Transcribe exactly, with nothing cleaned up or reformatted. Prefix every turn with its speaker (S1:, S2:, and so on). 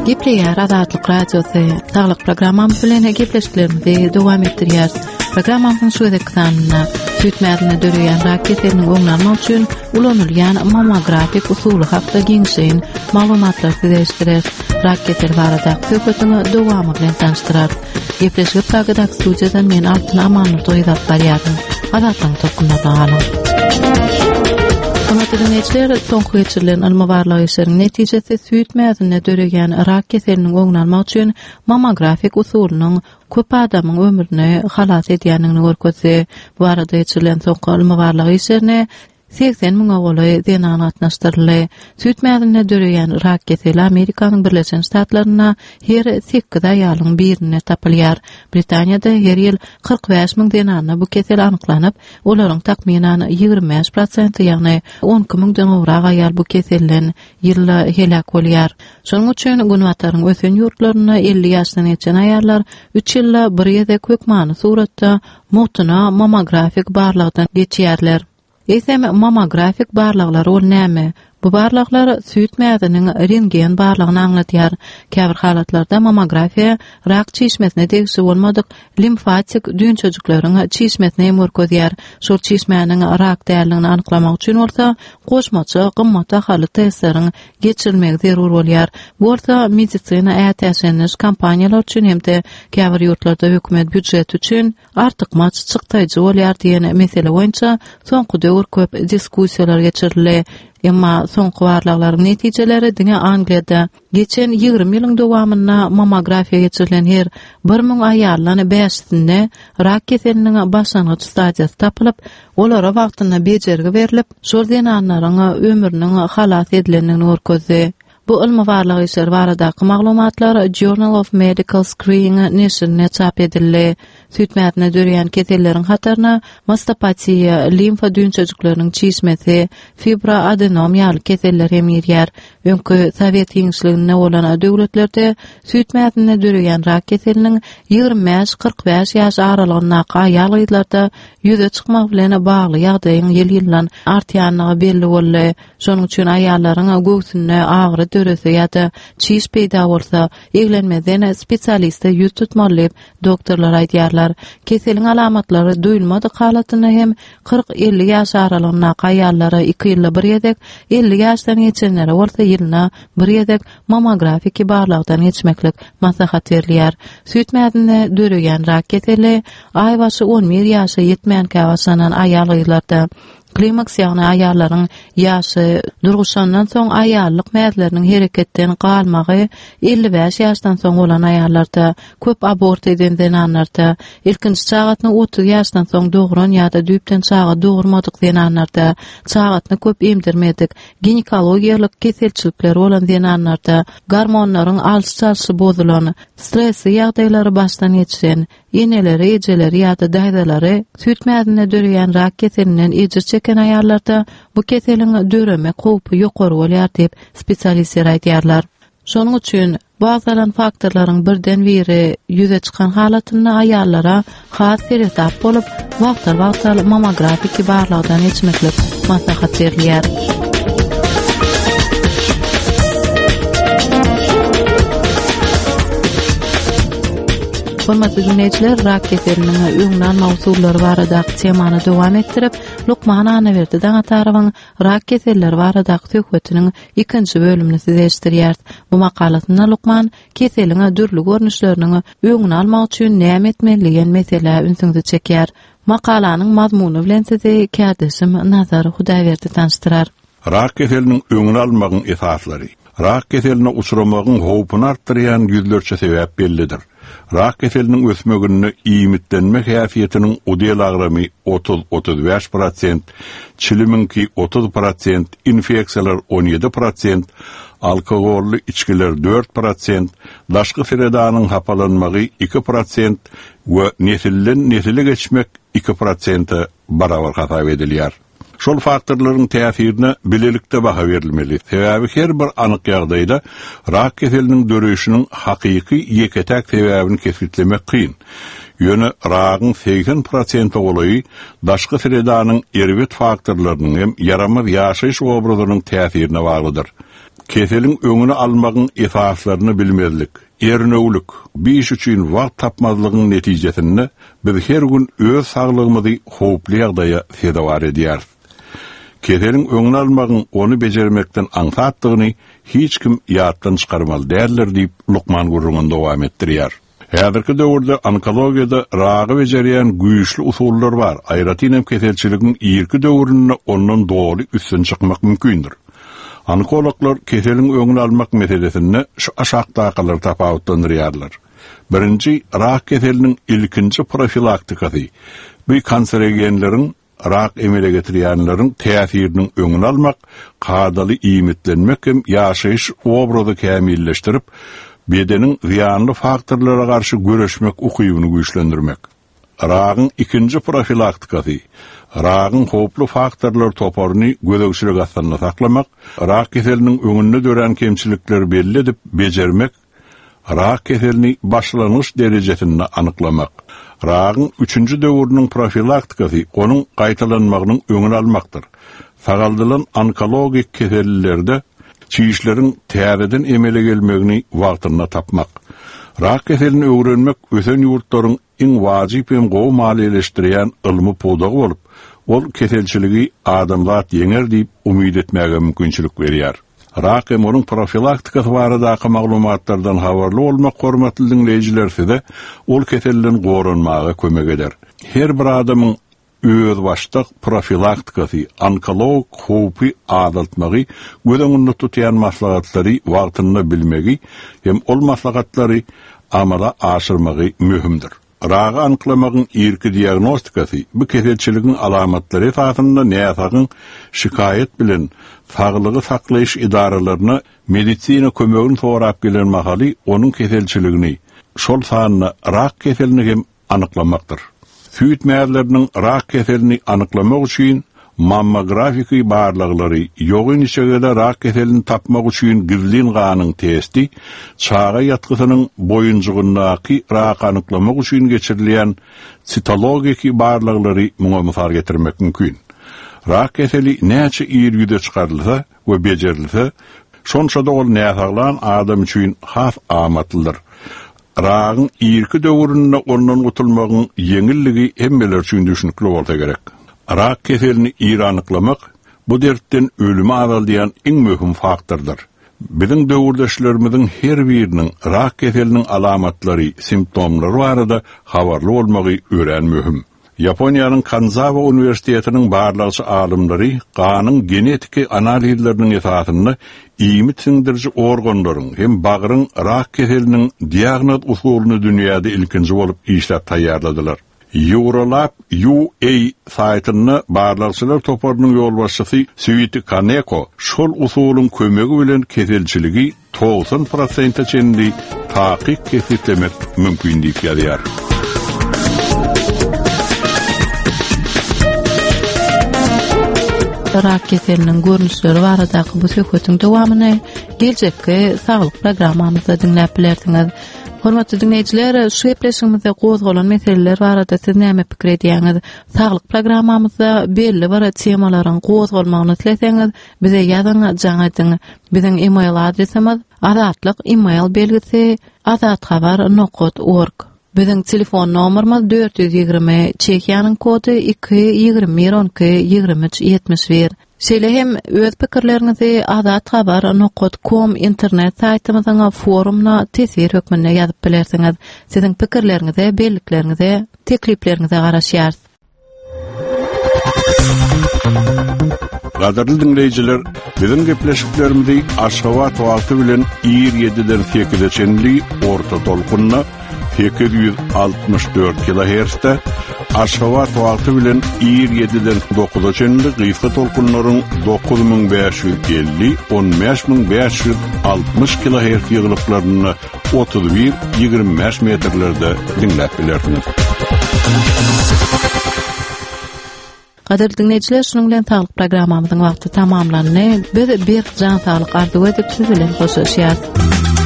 S1: Gepleýär Azatlyk radiosy saglyk programmamyz bilen gepleşiklerimizi dowam etdirýär. Programmamyzyň şu edekdanna süýtmädine döreýän rak keseliniň öňlenme üçin ulanylýan mammografik usuly hakda giňşeýin maglumatlar berýär. Rak keseli barada söhbetini dowamy bilen tanıştyrar. Gepleşik tagadak studiýadan men Altyn Amanly toýdap barýarym. Azatlyň tokunmagyny. Hörmetli dinleyijiler, soňky geçirilen alma barlygy işleriniň netijesi süýtmädine döreýän rak keseliniň öňlenme üçin mammografik usulynyň köp adamyň ömrüne halas edýänini görkezdi. Bu arada geçirilen soňky alma barlygy işlerine seksen miň ogaly denan gatnaşdyrly. Süýtmädine döreýän rak keseli Amerikanyň Birleşen Ştatlaryna her sekiz aýalyň birine tapylýar. Britaniýada her ýyl kırk beş miň denanna bu kesel anyklanyp, olaryň takminan ýygrimi beş prosent ýagny on iki miňden gowrak aýal bu keselden ýylda helak bolýar. Şonuň üçin günwataryň ösen ýurtlaryna elli ýaşdan geçen aýallar üç ýylda bir ýerde kökmany suratda mutuna mammografik barlygdan geçýärler. Esem mammografik barlyklar ol näme? Bu barlyklar süýtmädiniň rentgen barlygyny aňlatýar. Käbir halatlarda mammografiýa rak çeşmesine degişi bolmadyk limfatik düýnçejiklaryň çeşmesine mörkezýär. Şol çeşmäniň rak däliligini anyklamak üçin bolsa, goşmaça gymmat ahaly testleriň geçirilmegi zerur bolýar. Bu orta medisina ätäşeniş kampaniýalar üçin hem-de käbir ýurtlarda hökümet büdjet üçin artykmaç çykdyjy bolýar diýen mesele boýunça soňky döwür köp diskussiýalar geçirildi. Emma soňky barlyklaryň netijeleri diňe Angliýada geçen ýygrimi ýylyň dowamyna mammografiýa geçirilen her bir miň aýallaryň beşinde rak keseliniň başlangyç stadiýasy tapylyp, olara wagtyna bejergi berilip, şol denanlaryň ömrüniň halas edilenini görkezdi. Bu ilmi barlygy işler baradaky maglumatlar Journal of Medical Screening neşrine çap edildi. Süýtmädine döreýän keselleriň hatarına mastopatiýa, limfa düýnçejiklarynyň çeşmesi, fibra adenomiýaly keseller hem ýerýär. Öňkü Sowet ýeňçiligine bolan döwletlerde süýtmädine döreýän rak keseliniň ýygrimi beş kırk beş ýaş aralygyna aýal ýyllarda ýüze çykmak bilen bagly ýagdaýyň ýyl-ýyldan artýanyny belli boldy. Şonuň üçin aýallaryň göwsünde agyry dörese ýa-da çiş peýda bolsa, eglenmeden spesialiste ýüz tutmaly doktorlar aýdýarlar. Keseliň alamatlary duýulmadyk halatyna hem kırk elli ýaş aralygyna aýallara iki ýylda bir ýedek, elli ýaşdan geçenlere bolsa ýylyna bir ýedek mammografik barlygdan geçmeklik maslahat berilýär. Süýtmädine döreýän rak keseli aýbaşy on bir ýaşa ýetmän käwasanan aýal ýyllarda klimaks ýagny aýallaryň ýaşy durguşandan soň aýallyk mäzleriniň hereketden galmagy elli beş ýaşdan soň bolan aýallarda, köp abort eden denanlarda, ilkinji çagatyny otuz ýaşdan soň dogran ýa-da düýpden çaga dogurmadyk denanlarda, çagatyny köp emdirmedik, ginekologiýalyk keselçilikler bolan denanlarda, gormonlaryň alçy-çalçy bozulan, stresli ýagdaýlary başdan geçiren, ineleri, ejeleri ýa-da daýdalary süýtmädine döreýän rak keselinden ejir çeken aýallarda bu keseliň döreme howpy ýokary bolýar diýip spesialistler aýdýarlar. Şonuň üçin bazalan faktorlaryň birden biri ýüze çykan halatyny aýallara has seretap bolup, wagtlar-wagtlar mammografik barlygdan geçmeklik maslahat berilýär. Hormatly dinleyijiler, rak keseliniň öňden mawsullary baradaky temany dowam etdirip, Lukman Anaverdi daňa tarabyň rak keselleri baradaky söhbetiniň ikinji bölümini size eşitdirýär. Bu makalatynda Lukman keseliň dürli görnüşlerini öňüne almak üçin näme etmeli diýen mesele ünsüňde çekýär. Makalanyň mazmuny bilen sizi kardeşim Nazar Hudaýberdi tanıştyrar.
S2: Rak keseliniň öňüne almagyň esaslary. Rak keseline uçuramagyň howpuny artdyrýan ýüzlerçe sebäp bellidir. Rak keseliniň ösmegini iýmitlenme häsiýetiniň udel agramy otuz otuz beş prosent, çiliminki otuz prosent, infeksiýalar on ýedi prosent, alkogolly içkiler dört prosent, daşky seredanyň hapalanmagy iki prosent we nesilden nesile geçmek iki prosent barabar hasap edilýär. Şol faktorlaryň täsirine bilelikde baha berilmeli. Sebäbi her bir anyk ýagdaýda rak keseliniň döreýişiniň hakyky ýeketäk sebäbini kesitlemek kyn. Ýöne ragyň seksen prosent goly daşky seredanyň erwet faktorlarynyň hem yaramaz ýaşaýyş obrazynyň täsirine baglydyr. Keselin öňüni almagyň esaslaryny bilmezlik, ernöwlük, biş üçin wagt tapmazlygyň netijesinde biz her gün öz saglygymyzy howply ýagdaýa sedawar edýär. Keselin öňüni almagyň onu bejermekden aňsatdygyny hiç kim ýatdan çykarmaly därler diýip Lukman gurrundan dowam etdirýär. Häzirki döwürde onkologiyada ragy bejerýän güýçli usullar bar. Aýratynam keselçiligiň ýerki döwründe ondan doly üstün çykmak mümkindir. Onkologlar keselin öňüni almak meselesinde şu aşağıdakylary tapawutlandyrýarlar. Birinji, rak keseliniň ilkinji profilaktikasy. Bu kanserogenleriň rak emele getirýänleriň täsiriniň öňüni almak, kadaly iýmitlenmek hem ýaşaýyş obrazy kämilleşdirip, bedeniň ziyanly faktorlara garşy göreşmek ukybyny güýçlendirmek. Ragyň ikinji profilaktikasy, ragyň howply faktorlar toparyny gödökçilik astyna saklamak, rak keseliniň öňünde dören kemçilikleri belli edip bejermek, rak keselini başlanyş derejesinde anyklamak. Ragyň üçünji döwrüniň profilaktikasy onuň gaýtalanmagynyň öňüni almakdyr. Sagaldylan onkologik kesellerde çiýişleriň täzeden emele gelmegini wagtyna tapmak. Rak keselini öwrenmek ösen ýurtlaryň iň wajyp hem gowy maliýeleşdirýän ilmi podagy bolup, ol keselçiligi adamzat ýeňer diýip umyd etmäge mümkinçilik berýär. Rak hem onuň profilaktikasy baradaky maglumatlardan habarly bolmak hormatly dinleýijilerse ol keselden goranmaga kömek eder. Her bir adamyň öz başlyk profilaktikasy, onkolog howpy adaltmagy, gödöňünde tutýan maslahatlary wagtyna bilmegi hem ol maslahatlary amala aşyrmagy möhümdir. Ragy anyklamagyň ýerki diagnostikasy bu keselçiligiň alamatlary esasynda näsagyň şikayet bilen saglygy saklaýyş idaralaryna medisina kömegini sorap gelen mahaly onuň keselçiligini, şol sanyny rak keselini hem anyklamakdyr. Süýt mäzleriniň rak keselini anyklamak üçin mammografiki barlyklary, ýogyn içegede rak keselini tapmak üçin gizlin ganyň testi, çağa ýatgysynyň boýunjugyndaky rak anyklamak üçin geçirilýän sitologiki barlyklary muňa mysal getirmek mümkin. Rak keseli näçe ýer ýüde çykarylsa we bejerilse, şonça da ol näsaglan adam üçin has amatlydyr. Ragyň ýerki döwründe ondan gutulmagyň ýeňilligi hemmeler üçin düşünikli bolsa gerek. Rak keselini ýer anyklamak bu dertten ölüme agaldýan iň möhüm faktordur. Biziň döwürdeşlerimiziň her biriniň rak keseliniň alamatlary, simptomlary barada habarly bolmagy ören möhüm. Yaponiýanyň Kanzawa Universitetiniň barlagy alymlary ganyň genetiki analizleriniň esasynda iýmit sindirji organlaryň hem bagyryň rak keseliniň diagnoz usulyny dünýäde ilkinji bolup işläp taýýarladylar. Eurolab U A saytyny barlaçylar toparynyň ýolbaşçysy Süýti Kaneko şol usulyň kömegi bilen keselçiligi doksan prosent çenli taýyk kesiplemek mümkin diýip ýazýar.
S1: Rak keseliniň görnüşleri baradaky bu söhbetiň dowamyny geljekki saglyk programmamyzda dinläp bilersiňiz. Hormatly dinleýijiler, şu eplešimizde gozgalan meseleler barada siz näme pikir edýäňiz? Saglyk programmamyzda belli bir temalaryň gozgalmagyny tileseňiz, bize ýazyň, jaňatyň. Biziň e-mail adresimiz azatlyk e-mail belgisi azat habar nokta org. Biziň telefon nomerimiz dört yüz ýygrimi, Çekiýanyň kody iki yüz ýygrimi on iki ýygrimi üç ýetmiş bir. Şeýle hem öz pikirlerinizi azat habar nokta com internet saýtymyzyň forumuna tesir hökmünde ýazyp bilersiňiz. Siziň pikirleriňize, belliklerinize, tekliplerinize garaşýarys.
S2: Gaderli dinleyijiler, biziň gepleşiklerimizi Aşgabat wagty bilen ýygrimi sekize çenli orta tolkunna sekiz yüz altmış dört kilohertz'te, Aşgabat wagty bilen ýygrimi dokuza çenli gysga tolkunlaryň dokuz bin beş yüz elli - on beş bin beş yüz altmış kilohertz ýygyllyklaryny otuz bir - ýygrimi beş metrlerde dinläp bilersiňiz.
S1: Gaderli dinleýijiler, şunuň bilen saglyk programmamyzyň wagty tamamlandy. Biz bir jan saglyk arzu edip siz bilen hoşlaşýarys.